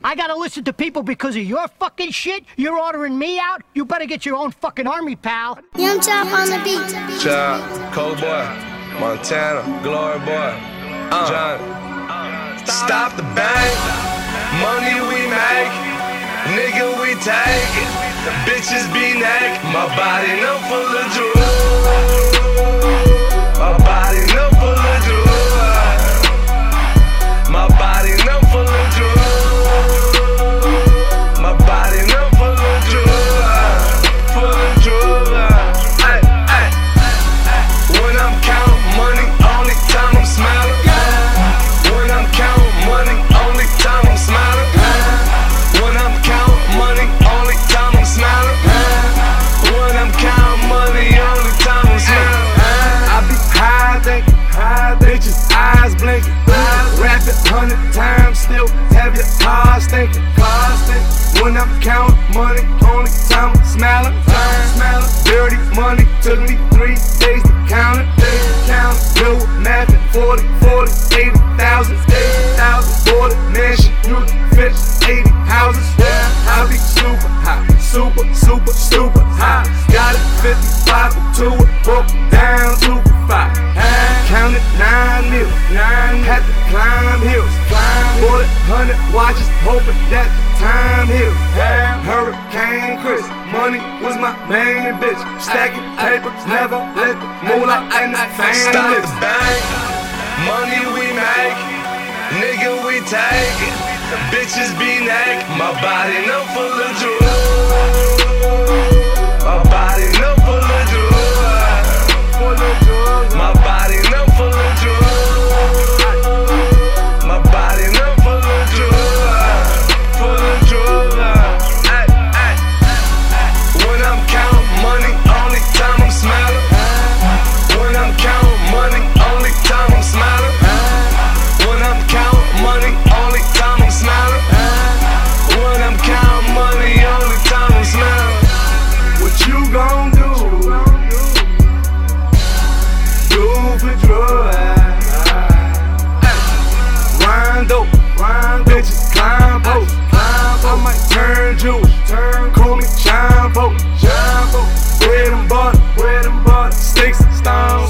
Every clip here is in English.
I gotta listen to people because of your fucking shit? You're ordering me out? You better get your own fucking army, pal. Young Chop on the beat. Chop, Cold Boy, Montana, Glory Boy, John. Stop the bank, money we make, nigga we take it. The bitches be naked, my body no full of drugs. My body no full of drugs. My body no full of drugs. My body no full of drugs. Full of drugs. Ay, ay. When I'm counting money, only time I'm smiling. When I'm counting money, only time I'm smiling. When I'm counting money, only time I'm smiling. When I'm counting money, only time I'm smiling. I be high thinking, bitches eyes blinking. Rap it 100 times, still have your cars thinking. When I'm counting money, only time I'm smiling. Dirty money took me 3 days to count it. Bill with math at 40, 80,000. 40 mansion, you can finish 80 houses. I be super high, super high. Got it 55 to it, broke down to 5. Counted 9 mil, had to climb hills. Bought 100 watches, hoping that the time heals. Hurricane Chris, money was my main bitch. Stacking papers, never let the moolah and the fame live. Stop the bank, money we make, nigga we take it. The bitches be naked, my body no full of drugs. My body no full of drugs. My body no full of drugs. My body no full of drugs. Full of drugs. Ay, ay. When I'm counting money, only time I'm smiling. When I'm counting money, only time I'm smiling. When I'm counting money, only time I'm smiling. When I'm counting money, only time I'm smiling. What you gon' do? Do for drugs. Rondo, bitches climb post. I might turn Jewish, call me Jumbo. Bread and butter, sticks and stones.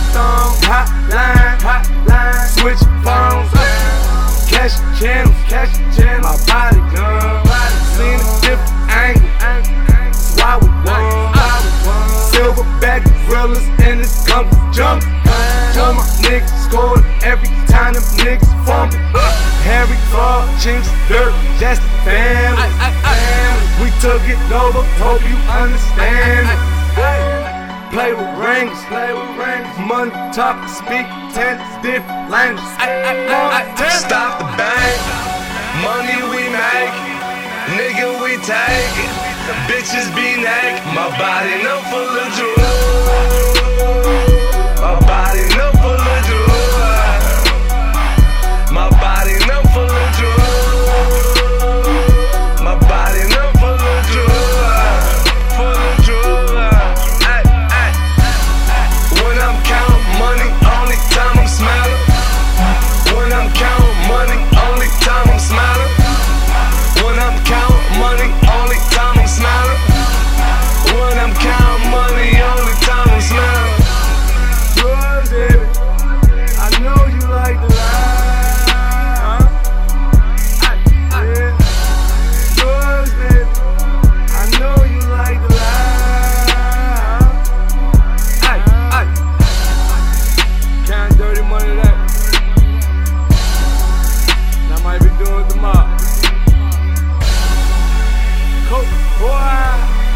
Hotline, switch phones. Cash channels, my body gun. Seen a different angle, that's why we won. Silverback gorillas and this compass jump. All my niggas scored every time them niggas fumble. Harry Claw, Chinks, Dirt, that's the family. We took it over, hope you understand it. Play with rings, money talk, speak 10 different languages. Stop the bank, money we make, nigga we take it. The bitches be naked, my body no full of drugs. My body no full of drugs. My body no full of drugs. My body no full of drugs. Full of drugs. Ay, ay. When I'm counting money, only time I'm smiling. When I'm counting money, only time I'm smiling. When I'm counting money, only time I'm smiling. When I'm counting money, only time I'm smiling. Drugs, baby, I know you like the lie. Yeah. Drugs, baby, I know you like the lie. Count dirty money that I might be doing tomorrow. Coke, boy,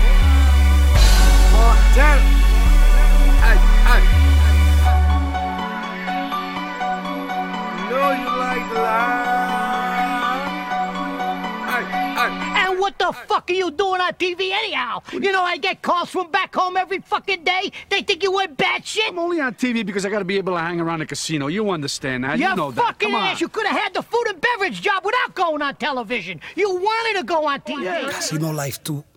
Montana. Know you like the lie. And what the fuck are you doing on TV anyhow? You know I get calls from back home every fucking day. They think you went batshit. I'm only on TV because I gotta be able to hang around a casino. You understand that? You know that. Fucking Come on. ass. You could have had the food and beverage job without going on television. You wanted to go on TV. Casino life too